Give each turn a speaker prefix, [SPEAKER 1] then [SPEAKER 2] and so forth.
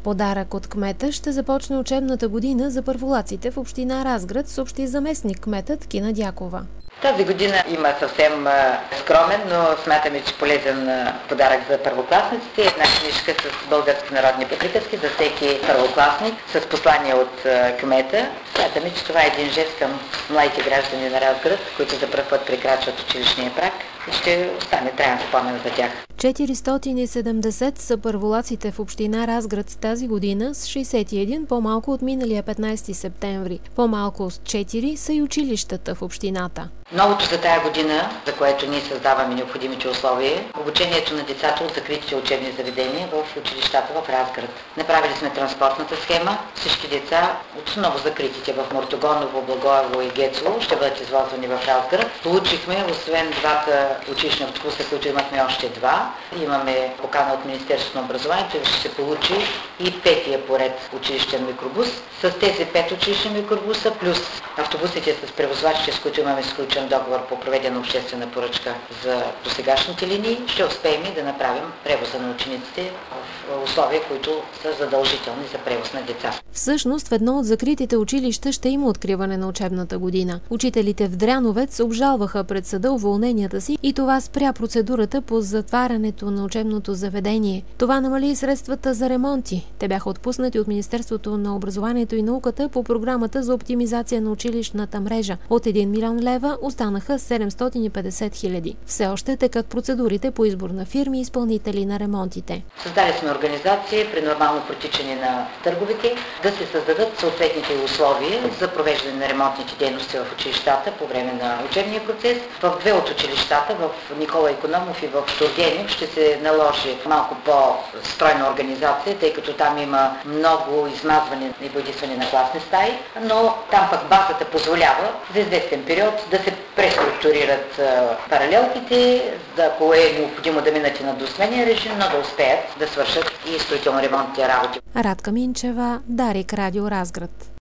[SPEAKER 1] подарък от кмета ще започне учебната година за първолаците в община Разград, съобщи заместник кметът Кина Дякова.
[SPEAKER 2] Тази година има съвсем скромен, но смятаме, че полезен подарък за първокласниците. Една книжка с български народни приказки за всеки първокласник с послание от кмета. Смятаме, че това е един жест към младите граждани на Разград, които за пръв път прекрачват училищния праг и ще остане траен спомен за тях.
[SPEAKER 1] 470 са първолаците в община Разград тази година, с 61 по-малко от миналия 15 септември. По-малко с 4 са и училищата в общината.
[SPEAKER 2] Новото за тая година, за което ние създаваме необходимите условия, обучението на децата от закритите учебни заведения в училищата в Разград. Направили сме транспортната схема. Всички деца от ново закритите в Мортогоново, Благоево и Гецово ще бъдат извозвани в Разград. Получихме, освен двата училищни автобуса, които имахме още два, имаме покана от Министерството на образованието, ще се получи и петия поред училищен микробус. С тези 5 училищни микробуса, плюс автобусите с превозвачите, с които имаме сключен договор по проведена обществена поръчка за досегашните линии, ще успеем да направим превоза на учениците в условия, които са задължителни за превоз на деца.
[SPEAKER 1] Всъщност, в едно от закритите училища ще има откриване на учебната година. Учителите в Дряновец обжалваха пред съда уволненията си и това спря процедурата по затварянето на учебното заведение. Това намали средствата за ремонти. Те бяха отпуснати от Министерството на образованието и науката по програмата за оптимизация на училищната мрежа. От 1 милион лева останаха 750 хиляди. Все още текат процедурите по избор на фирми и изпълнители на ремонтите.
[SPEAKER 2] Създали сме организация при нормално протичане на търговете да се създадат съответните условия за провеждане на ремонтните дейности в училищата по време на учебния процес. В две от училищата, в Никола Икономов и в Тургенев, ще се наложи малко по-стройна организация, тъй като там има много измазване и боядисване на класни стаи, но там пък базата позволява за известен период да се преструктурират паралелките, ако е необходимо да минат и на двусменен режим, но да успеят да свършат и строително-ремонтните работи.
[SPEAKER 1] Радка Минчева, Дарик, Радио Разград.